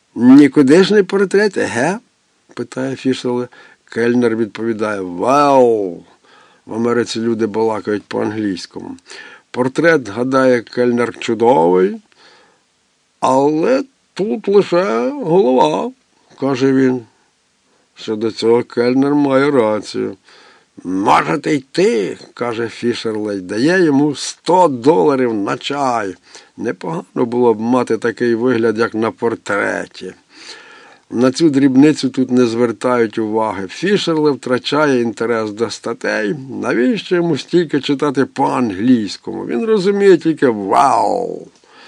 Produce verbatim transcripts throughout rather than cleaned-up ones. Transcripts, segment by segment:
Нікудишний портрет, еге? Питає Фішерле. Кельнер відповідає, вау! В Америці люди балакають по-англійському. Портрет, гадає Кельнер, чудовий, але тут лише голова, каже він. Щодо цього Кельнер має рацію. Можете йти, каже Фішерлей, дає йому сто доларів на чай. Непогано було б мати такий вигляд, як на портреті. На цю дрібницю тут не звертають уваги. Фішерле втрачає інтерес до статей. Навіщо йому стільки читати по-англійському? Він розуміє тільки «вау».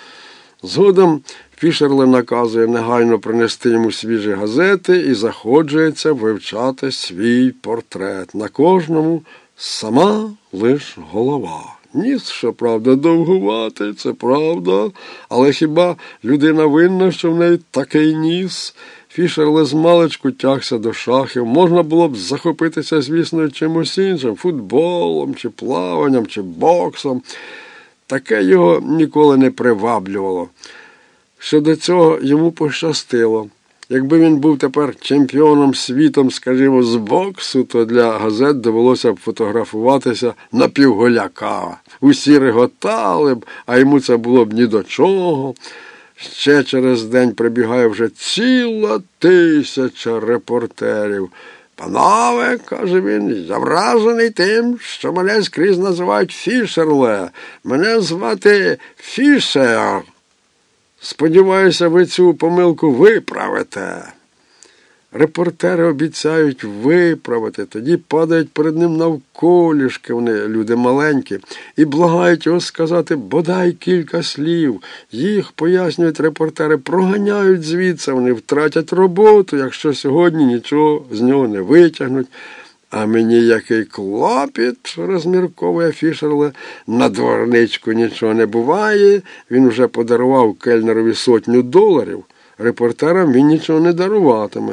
Згодом Фішерле наказує негайно принести йому свіжі газети і заходжується вивчати свій портрет. На кожному сама лиш голова. Ніс, щоправда, довгуватий, це правда, але хіба людина винна, що в неї такий ніс? Фішерле змалечку тягся до шахів. Можна було б захопитися, звісно, чимось іншим, футболом, чи плаванням, чи боксом. Таке його ніколи не приваблювало. Щодо цього йому пощастило. Якби він був тепер чемпіоном світу, скажімо, з боксу, то для газет довелося б фотографуватися напівголяка. Усі реготали б, а йому це було б ні до чого. Ще через день прибігає вже ціла тисяча репортерів. «Панове, – каже він, – я вражений тим, що мене скрізь називають Фішерле. Мене звати Фішер. Сподіваюся, ви цю помилку виправите». Репортери обіцяють виправити, тоді падають перед ним навколішки, вони люди маленькі, і благають його сказати бодай кілька слів. Їх, пояснюють репортери, проганяють звідси, вони втратять роботу, якщо сьогодні нічого з нього не витягнуть. А мені який клопіт, розмірковує Фішерле, на дворничку нічого не буває, він вже подарував Кельнерові сотню доларів, репортерам він нічого не даруватиме.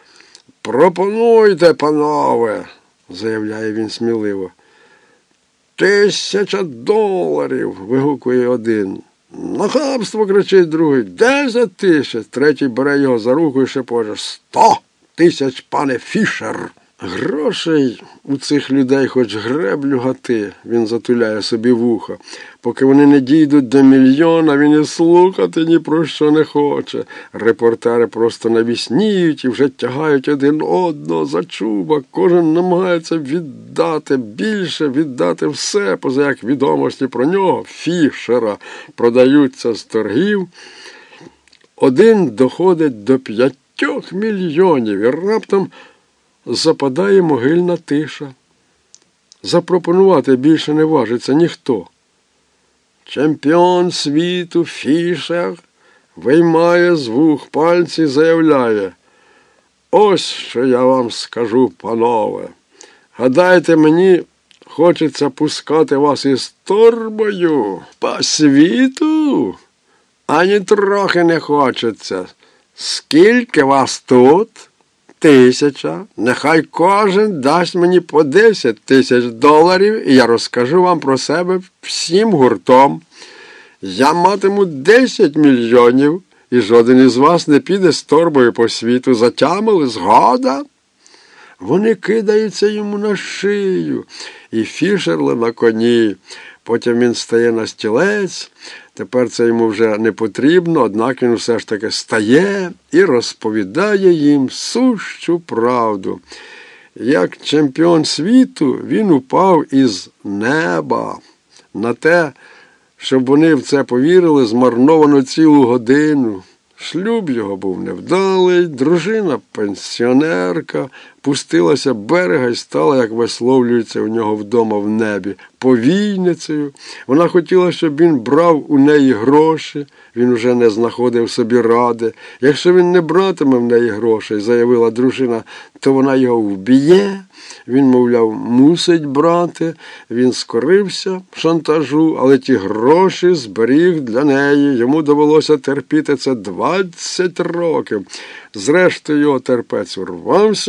«Пропонуйте, панове», – заявляє він сміливо. «Тисяча доларів», – вигукує один. «Нахабство», – кричить другий. «Десять тисяч», – третій бере його за руку і шепоче. «Сто тисяч, пане Фішер». Грошей у цих людей хоч греблю гати, він затуляє собі вуха. Поки вони не дійдуть до мільйона, він і слухати ні про що не хоче. Репортери просто навісніють і вже тягають один одного за чуба. Кожен намагається віддати більше, віддати все, поза як відомості про нього, Фішера, продаються з торгів. Один доходить до п'ятьох мільйонів і раптом западає могильна тиша. Запропонувати більше не важиться ніхто. Чемпіон світу Фішер виймає з вух пальці і заявляє: «Ось що я вам скажу, панове. Гадаєте, мені хочеться пускати вас із торбою по світу? Ані трохи не хочеться. Скільки вас тут? Тисяча. Нехай кожен дасть мені по десять тисяч доларів, і я розкажу вам про себе всім гуртом. Я матиму десять мільйонів, і жоден із вас не піде з торбою по світу. Затямили? Згода?» Вони кидаються йому на шию, і Фішерле на коні. Потім він стає на стілець. Тепер це йому вже не потрібно, однак він все ж таки стає і розповідає їм сущу правду. Як чемпіон світу він упав із неба. На те, щоб вони в це повірили, змарновано цілу годину. Шлюб його був невдалий, дружина пенсіонерка, пустилася берега і стала, як висловлюється у нього вдома в небі, повійницею. Вона хотіла, щоб він брав у неї гроші, він уже не знаходив собі ради. Якщо він не братиме в неї грошей, заявила дружина, то вона його вб'є. Він, мовляв, мусить брати. Він скорився шантажу, але ті гроші зберіг для неї. Йому довелося терпіти це двадцять років. Зрештою, його терпець урвався,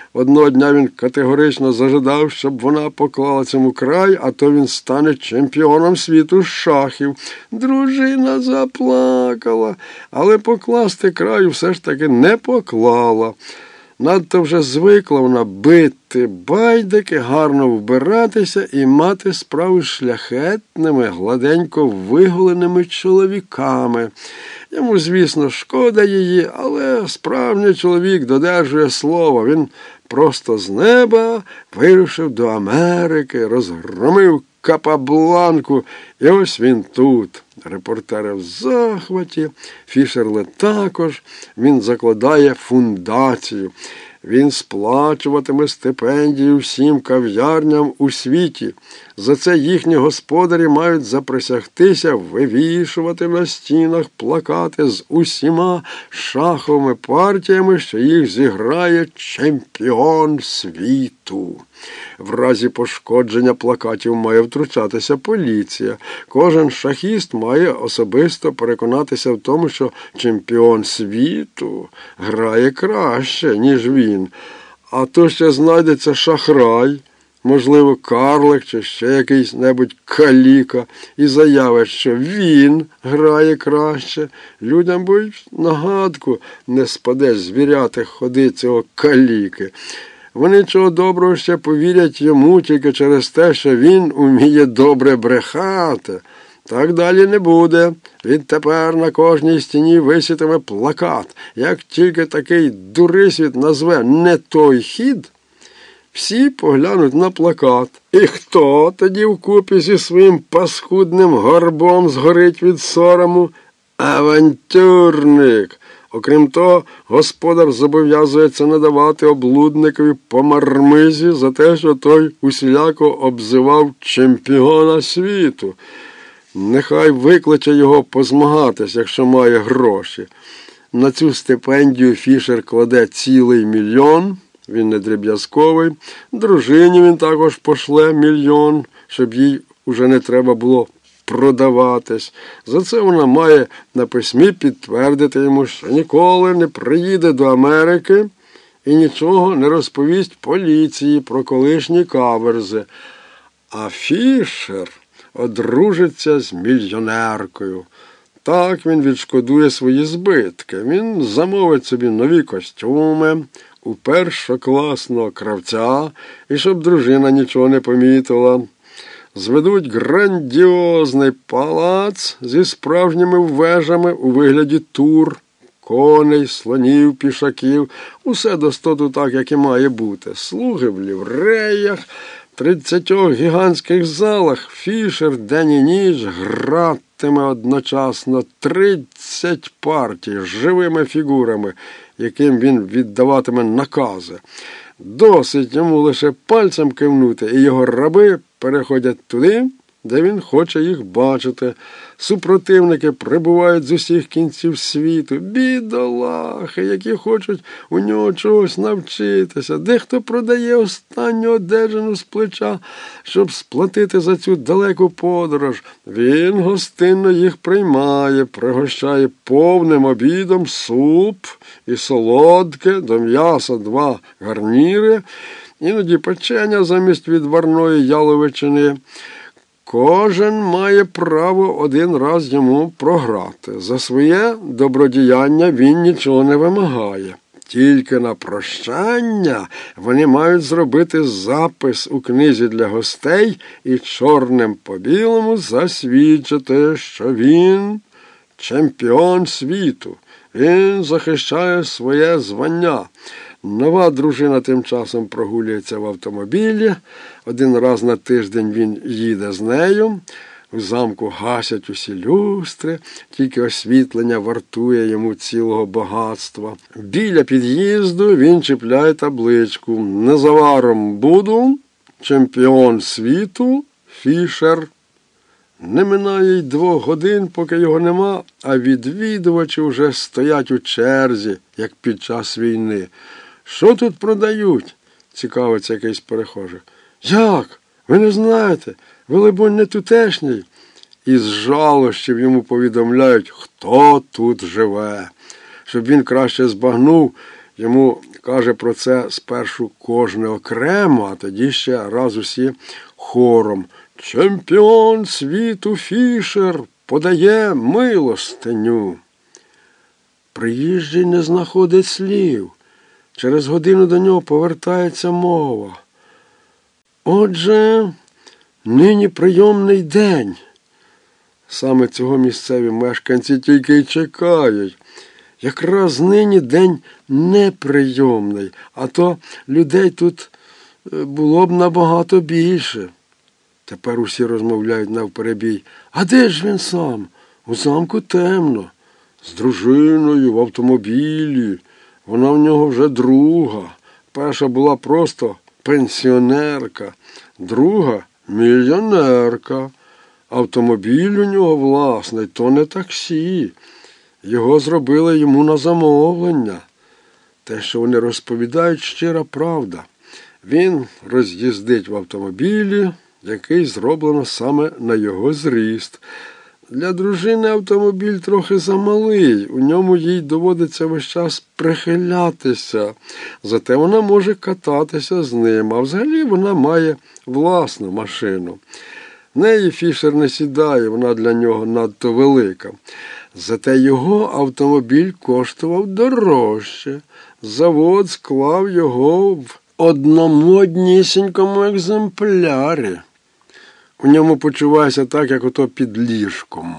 Одного дня він категорично зажадав, щоб вона поклала цьому край, а то він стане чемпіоном світу з шахів. Дружина заплакала, але покласти краю все ж таки не поклала. Надто вже звикла вона бити байдики, гарно вбиратися і мати справу з шляхетними, гладенько виголеними чоловіками. Йому, звісно, шкода її, але справжній чоловік додержує слова. Він просто з неба вирушив до Америки, розгромив Капабланку, і ось він тут. Репортери в захваті, Фішерле також. Він закладає фундацію. Він сплачуватиме стипендію всім кав'ярням у світі. За це їхні господарі мають заприсягтися вивішувати на стінах плакати з усіма шаховими партіями, що їх зіграє чемпіон світу. В разі пошкодження плакатів має втручатися поліція. Кожен шахіст має особисто переконатися в тому, що чемпіон світу грає краще, ніж він. А то ще знайдеться шахрай, можливо, карлик чи ще якийсь-небудь каліка, і заявить, що він грає краще. Людям будь нагадку не спаде звіряти ходи цього каліки. Вони чого доброго ще повірять йому тільки через те, що він уміє добре брехати. Так далі не буде. Відтепер на кожній стіні висітиме плакат. Як тільки такий дурисвіт назве не той хід, всі поглянуть на плакат. І хто тоді вкупі зі своїм паскудним горбом згорить від сорому? Авантюрник! Окрім того, господар зобов'язується надавати облудникові по мармизі за те, що той усіляко обзивав чемпіона світу. Нехай викличе його позмагатись, якщо має гроші. На цю стипендію Фішер кладе цілий мільйон, він не дріб'язковий. Дружині він також пошле мільйон, щоб їй уже не треба було продаватись. За це вона має на письмі підтвердити йому, що ніколи не приїде до Америки і нічого не розповість поліції про колишні каверзи. А Фішер одружиться з мільйонеркою. Так він відшкодує свої збитки. Він замовить собі нові костюми у першокласного кравця, і щоб дружина нічого не помітила. Зведуть грандіозний палац зі справжніми вежами у вигляді тур, коней, слонів, пішаків. Усе достоту так, як і має бути. Слуги в лівреях, в тридцятьох гігантських залах. Фішер день і ніч гратиме одночасно тридцять партій з живими фігурами, яким він віддаватиме накази. Досить йому лише пальцем кивнути, і його раби переходять туди, де він хоче їх бачити. Супротивники прибувають з усіх кінців світу. Бідолахи, які хочуть у нього чогось навчитися. Дехто продає останню одежину з плеча, щоб сплатити за цю далеку подорож. Він гостинно їх приймає, пригощає повним обідом суп і солодке, до м'яса два гарніри, іноді печення замість відварної яловичини. Кожен має право один раз йому програти. За своє добродіяння він нічого не вимагає. Тільки на прощання вони мають зробити запис у книзі для гостей і чорним по білому засвідчити, що він чемпіон світу. Він захищає своє звання. Нова дружина тим часом прогулюється в автомобілі. Один раз на тиждень він їде з нею. У замку гасять усі люстри, тільки освітлення вартує йому цілого багатства. Біля під'їзду він чіпляє табличку: «Незабаром буду чемпіон світу Фішер». Не минає й двох годин, поки його нема, а відвідувачі вже стоять у черзі, як під час війни. «Що тут продають?» – цікавиться якийсь перехожий. «Як? Ви не знаєте? Ви, либонь, не тутешній?» І з жалощів йому повідомляють, хто тут живе. Щоб він краще збагнув, Йому каже про це спершу кожне окремо, а тоді ще раз усі хором. «Чемпіон світу Фішер подає милостиню». Приїжджий не знаходить слів. Через годину до нього повертається мова. Отже, нині прийомний день. Саме цього місцеві мешканці тільки й чекають. Якраз нині день неприйомний, а то людей тут було б набагато більше. Тепер усі розмовляють навперебій. А де ж він сам? У замку темно. З дружиною в автомобілі. Вона в нього вже друга. Перша була просто пенсіонерка, друга – мільйонерка. Автомобіль у нього власний, то не таксі. Його зробили йому на замовлення. Те, що вони розповідають, щира правда. Він роз'їздить в автомобілі, який зроблено саме на його зріст. Для дружини автомобіль трохи замалий, у ньому їй доводиться весь час прихилятися. Зате вона може кататися з ним, а взагалі вона має власну машину. В неї Фішер не сідає, вона для нього надто велика. Зате його автомобіль коштував дорожче. Завод склав його в одномоднісінькому екземплярі. У ньому почуваєшся так, як ото під ліжком.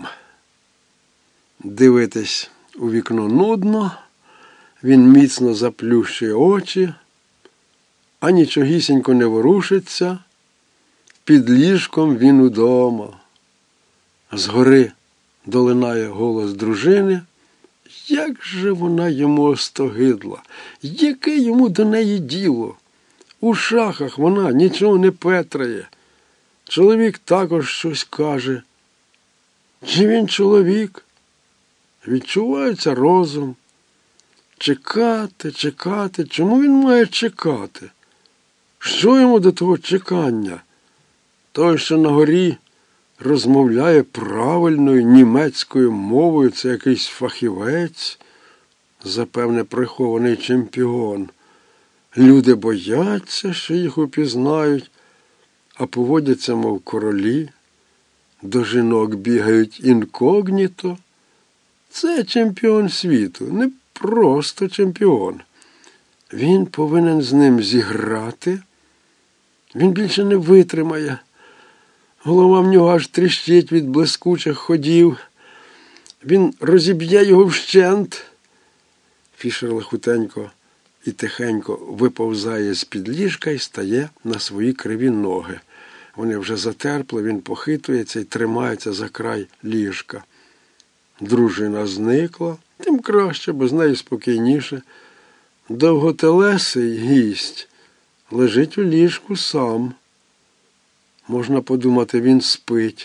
Дивитись у вікно нудно, він міцно заплющує очі, а нічогісінько не ворушиться. Під ліжком він удома. Згори долинає голос дружини. Як же вона йому остогидла? Яке йому до неї діло? У шахах вона нічого не петрає. Чоловік також щось каже. Чи він чоловік? Відчувається розум. Чекати, чекати. Чому він має чекати? Що йому до того чекання? Той, що на горі розмовляє правильною німецькою мовою, це якийсь фахівець, запевне прихований чемпіон. Люди бояться, що їх упізнають, а поводяться, мов королі, до жінок бігають інкогніто. Це чемпіон світу, не просто чемпіон. Він повинен з ним зіграти, він більше не витримає. Голова в нього аж тріщить від блискучих ходів. Він розіб'є його вщент. Фішер легутенько і тихенько виповзає з-під ліжка і стає на свої криві ноги. Вони вже затерпли, він похитується і тримається за край ліжка. Дружина зникла, тим краще, бо з нею спокійніше. Довготелесий гість лежить у ліжку сам. Можна подумати, він спить.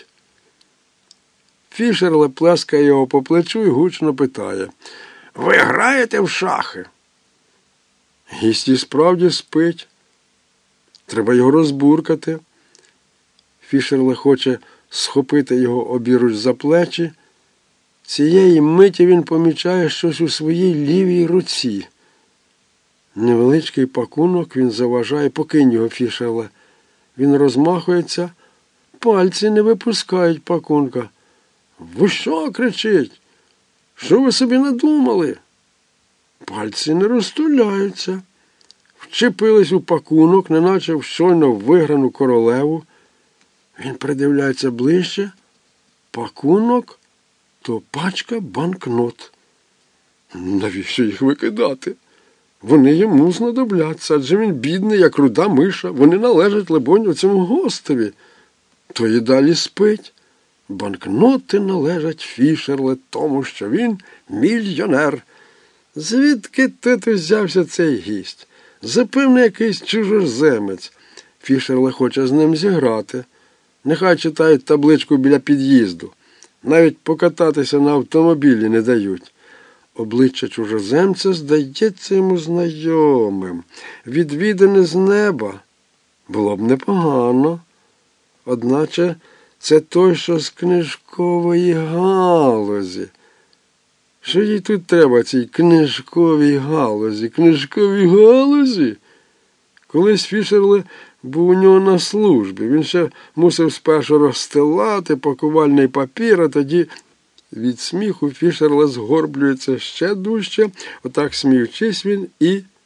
Фішер плескає його по плечу і гучно питає. «Ви граєте в шахи?» Гість і справді спить. Треба його розбуркати. Фішер хоче схопити його обіруч за плечі. Цієї миті він помічає щось у своїй лівій руці. Невеличкий пакунок, він заважає, покинь його, Фішере. Він розмахується, пальці не випускають пакунка. «Ви що?» – кричить. «Що ви собі надумали?» Пальці не розтуляються. Вчепились у пакунок, неначе в щойно виграну королеву. Він придивляється ближче. Пакунок – то пачка банкнот. Навіщо їх викидати? Вони йому знадобляться, адже він бідний, як руда миша. Вони належать, либонь, оцьому гостеві. То і далі спить. Банкноти належать Фішерле тому, що він мільйонер. Звідки тут взявся цей гість? Запевне, якийсь чужоземець. Фішерле хоче з ним зіграти. Нехай читають табличку біля під'їзду. Навіть покататися на автомобілі не дають. Обличчя чужоземця здається йому знайомим. Відвідане з неба. Було б непогано. Одначе це той, що з книжкової галузі. Що їй тут треба, цій книжковій галузі? Книжковій галузі? Колись Фішерле був у нього на службі. Він ще мусив спершу розстилати пакувальний папір, а тоді від сміху Фішерле згорблюється ще дужче. Отак сміючись він і